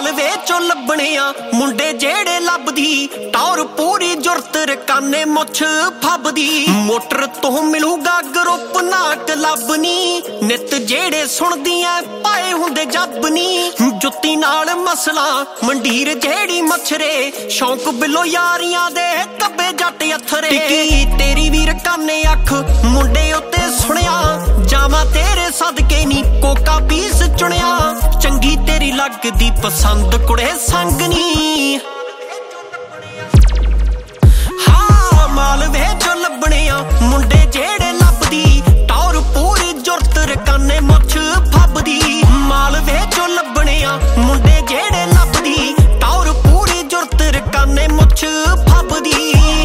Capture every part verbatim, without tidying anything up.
ਮਾਲਵੇ ਚੋਂ ਲੱਭਣੇ ਆ ਮੁੰਡੇ ਜਿਹੜੇ ਲੱਭਦੀ ਟੌਰ ਪੂਰੀ ਜੁਰਤ ਰਕਾਨੇ ਮੁੱਛ ਫੱਬਦੀ ਮੋਟਰ ਤੋਂ ਮਿਲੂਗਾ ਗਰੁੱਪ ਨਾ ਕਲੱਬ ਨੀ ਨਿੱਤ ਜਿਹੜੇ ਸੁਣਦੀਆਂ ਪਾਏ ਹੁੰਦੇ ਜੱਬ ਨੀ ਜੁੱਤੀ ਨਾਲ ਮਸਲਾ ਮੰਡੀਰ ਜਿਹੜੀ ਮੱਛਰੇ ਸ਼ੌਂਕ ਬਿੱਲੋ ਯਾਰੀਆਂ ਦੇ ਕੱਬੇ ਜੱਟ ਅਥਰੇ ਟਿੱਕੀ ਤੇਰੀ ਵੀ ਰਕਾਨੇ ਅੱਖ ਮੁੰਡੇ ਉੱਤੇ ਸੁਣਿਆ ਜਾਵਾਂ ਤੇਰੇ ਸਦਕੇ ਨੀ ਕੋਕਾ ਪੀਸ ਚੁਣਿਆ ਚੰਗੀ ਤੇਰੀ ਲੱਗਦੀ ਪਸੰਦ ਕੁੜੇ ਸੰਗ ਨੀ ਹਾਂ ਮਾਲਵੇ ਚੋਂ ਲੱਭਣੇ ਆ ਮੁੰਡੇ ਜਿਹੜੇ ਲੱਭਦੀ ਟੌਰ ਪੂਰੀ ਜੁਰਤ ਰਕਾਨੇ ਮੁੱਛ ਫੱਬਦੀ ਮਾਲਵੇ ਚੋਂ ਲੱਭਣੇ ਆ ਮੁੰਡੇ ਜਿਹੜੇ ਲੱਭਦੀ ਟੌਰ ਪੂਰੀ ਜੁਰਤ ਰਕਾਨੇ ਮੁੱਛ ਫੱਬਦੀ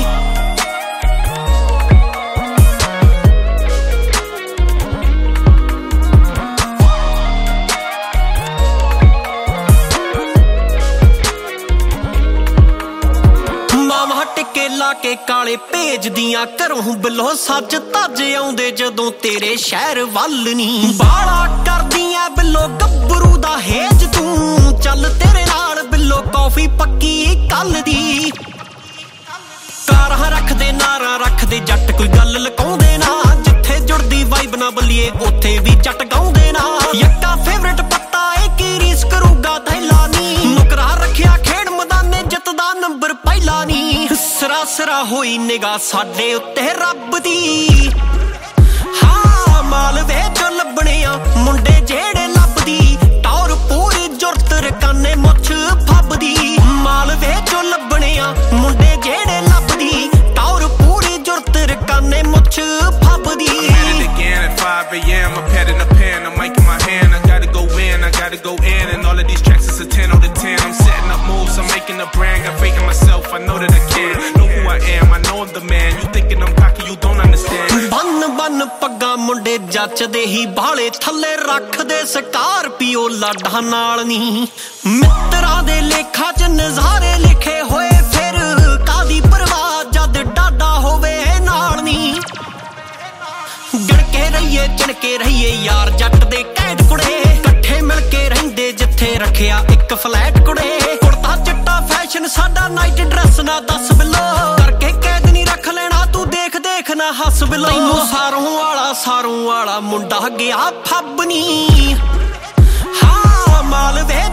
ਟਿੱਕੇ ਲਾ ਕੇ ਕਾਲੇ ਭੇਜਦੀਆਂ ਘਰੋਂ ਬਿੱਲੋ ਸੱਜ ਧੱਜ ਆਉਂਦੇ ਜਦੋਂ ਤੇਰੇ ਸ਼ਹਿਰ ਵੱਲ ਨੀ ਬਾਲਾ ਕਰਦੀਆਂ ਬਿੱਲੋ ਗੱਭਰੂ ਦਾ ਹੇਜ ਤੂੰ ਚੱਲ ਤੇਰੇ ਨਾਲ ਬਿੱਲੋ ਕੌਫੀ ਪੱਕੀ ਕੱਲ ਦੀ ਕਾਰਾਂ ਰੱਖਦੇ ਨਾਰਾਂ ਰੱਖਦੇ ਜੱਟ ਕੋਈ ਗੱਲ ਲਕਾਉਂਦੇ ਨਾ ਜਿੱਥੇ ਜੁੜਦੀ ਵਾਈਬ ਨਾ ਬੱਲੀਏ ਉੱਥੇ ਵੀ ਜੱਟ ਗਾਉਂਦੇ ਨਾ ਯੱਕਾ ਫੇਵਰਟ ਪੱਤਾ ਏ ਕੀ ਰੀਸ ਕਰੂਗਾ ਥੈਲਾ ਨੀ ਨੁਕਰਾ ਰੱਖਿਆ ਖੇਡ ਮੈਦਾਨੇ ਜਿੱਤਦਾ ਨੰਬਰ ਪਹਿਲਾ ਨੀ ਸਰਾਸਰਾ ਹੋਈ ਨਿਗਾਹ ਸਾਡੇ ਉੱਤੇ ਰੱਬ ਦੀ ਹਾਂ ਮਾਲਵੇ ਚੋਂ ਲੱਭਣੇ ਆ ਮੁੰਡੇ ਜਿਹੜੇ ਲੱਭਦੀ ਟੌਰ ਪੂਰੀ ਜੁਰਤ ਰਕਾਨੇ ਮੁੱਛ ਫੱਬਦੀ ਮਾਲਵੇ ਚੋਂ ਲੱਭਣੇ ਆ ਮੁੰਡੇ ਜਿਹੜੇ ਲੱਭਦੀ ਟੌਰ ਪੂਰੀ ਜੁਰਤ ਰਕਾਨੇ ਮੁੱਛ ਫੱਬਦੀ five a m I'm petting a pen, a mic in my hand. I gotta go in, I gotta go in. And all of these tracks is a ten out of ten. I'm setting up moves, I'm making a brand. Got faith in myself, I know that I can. Know who I am, I know I'm the man. You thinking I'm cocky, you don't understand. ਬੰਨ ਬੰਨ ਪੱਗਾਂ ਮੁੰਡੇ ਜੱਚਦੇ ਹੀ ਬਾਲੇ ਥੱਲੇ ਰੱਖਦੇ Scorpio ਲਾਡਾਂ ਨਾਲ ਨੀ ਮਿੱਤਰਾਂ ਦੇ ਲੇਖਾਂ 'ਚ ਨਜ਼ਾਰੇ ਲਿਖੇ ਹੋਏ ਫਿਰ ਕਾਦੀ ਪਰਵਾਹ ਜਦ ਡਾਡਾ ਹੋਵੇ ਨਾਲ ਨੀ ਗਣਕੇ ਰਹੀਏ ਚਣਕੇ ਰਹੀਏ ਯਾਰ ਜੱਟ ਦੇ ਕੈਦ ਕੁੜੇ ਇਕੱਠੇ ਮਿਲ ਕੇ ਰਹਿੰਦੇ ਜਿੱਥੇ ਰੱਖਿਆ ਇੱਕ ਫਲੈਟ ਕੁੜੇ ਕੁੜਤਾ ਚਿੱਟਾ ਫੈਸ਼ਨ ਸਾਡਾ ਨਾਈਟ ਡਰੈਸ ਨਾ ਦੱਸ ਬਿੱਲੋ ਕਰਕੇ ਕੈਦ ਨਹੀਂ ਰੱਖ ਲੈਣਾ ਤੂੰ ਦੇਖ ਦੇਖ ਨਾ ਹੱਸ ਬਿੱਲੋ ਤੈਨੂੰ ਸਾਰੋਂ ਵਾਲਾ ਸਾਰੋਂ ਵਾਲਾ ਮੁੰਡਾ ਗਿਆ ਫੱਬ ਨੀ ਹਾਂ ਮਾਲਵੇ